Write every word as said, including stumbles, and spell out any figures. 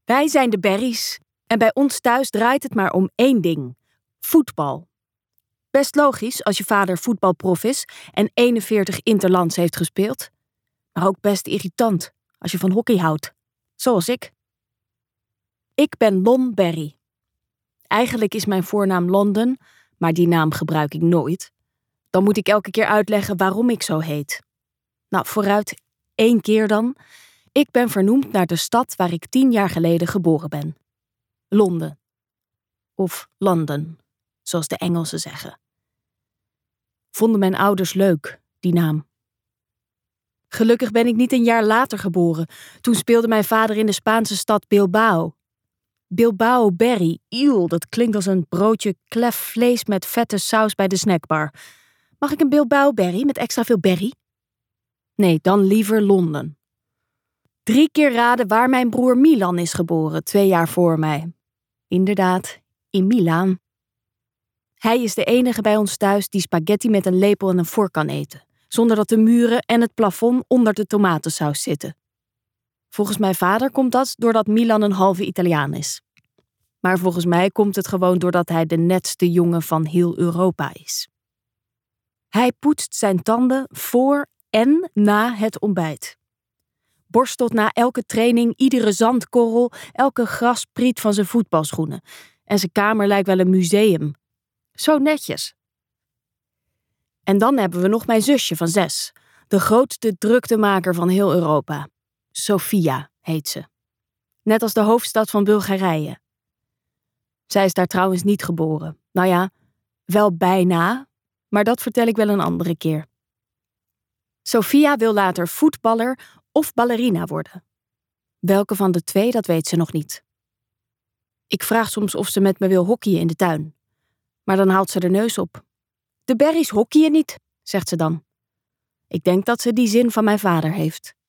Wij zijn de Berries en bij ons thuis draait het maar om één ding: voetbal. Best logisch als je vader voetbalprof is en eenenveertig interlands heeft gespeeld. Maar ook best irritant als je van hockey houdt, zoals ik. Ik ben Lon Berry. Eigenlijk is mijn voornaam London, maar die naam gebruik ik nooit. Dan moet ik elke keer uitleggen waarom ik zo heet. Nou, vooruit één keer dan. Ik ben vernoemd naar de stad waar ik tien jaar geleden geboren ben. Londen. Of London, zoals de Engelsen zeggen. Vonden mijn ouders leuk, die naam. Gelukkig ben ik niet een jaar later geboren. Toen speelde mijn vader in de Spaanse stad Bilbao. Bilbao Berry, eeuw, dat klinkt als een broodje klef vlees met vette saus bij de snackbar. Mag ik een Bilbao Berry met extra veel berry? Nee, dan liever Londen. Drie keer raden waar mijn broer Milan is geboren, twee jaar voor mij. Inderdaad, in Milaan. Hij is de enige bij ons thuis die spaghetti met een lepel en een vork kan eten, zonder dat de muren en het plafond onder de tomatensaus zitten. Volgens mijn vader komt dat doordat Milan een halve Italiaan is. Maar volgens mij komt het gewoon doordat hij de netste jongen van heel Europa is. Hij poetst zijn tanden voor en na het ontbijt. Borstelt na elke training iedere zandkorrel, elke graspriet van zijn voetbalschoenen. En zijn kamer lijkt wel een museum. Zo netjes. En dan hebben we nog mijn zusje van zes. De grootste druktemaker van heel Europa. Sofia heet ze. Net als de hoofdstad van Bulgarije. Zij is daar trouwens niet geboren. Nou ja, wel bijna, maar dat vertel ik wel een andere keer. Sofia wil later voetballer of ballerina worden. Welke van de twee, dat weet ze nog niet. Ik vraag soms of ze met me wil hockeyen in de tuin. Maar dan haalt ze de neus op. De Berries hockeyen niet, zegt ze dan. Ik denk dat ze die zin van mijn vader heeft.